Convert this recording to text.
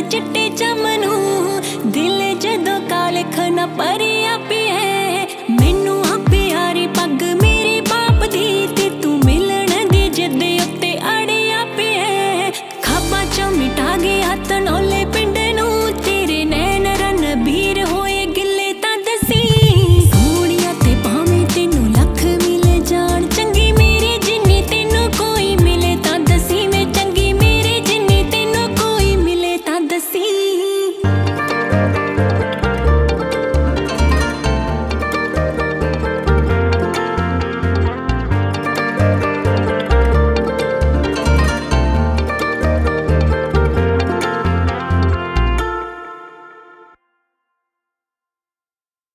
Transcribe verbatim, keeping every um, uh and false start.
चिट्टे चमनू दिल जदों कालिख ना परिया पिए मैनू आ प्यारी पग मेरे बाप दी ते तू मिलन दी जिद उत्ते अड़िया पिए खाबा चों मिटा गया तनौले पिंड नू तेरे नैन रणबीर होए गिले तां दसी सोहणिया ते भावें तैनू लख मिल जाण चंगी मेरे जिन्नी तैनू कोई मिले तां दसी मैं चंगी मेरे जिन्नी तैनू कोई मिले तां दसी। Thank you.